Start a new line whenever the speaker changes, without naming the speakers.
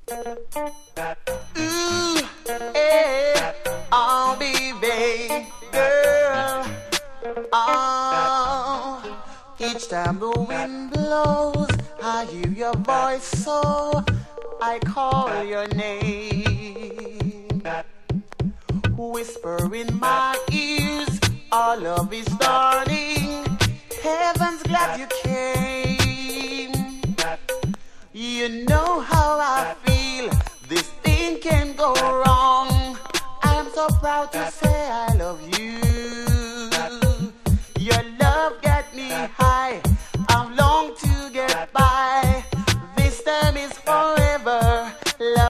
Ooh, eh, oh, baby, girl. Oh, each time the wind blows, I hear your voice, so I call your name. Whisper in my ears, our love is darling. Heaven's glad you came. You know how I feel. This thing can go wrong. I am so proud to say I love you. Your love got me high. I'm long to get by. This time is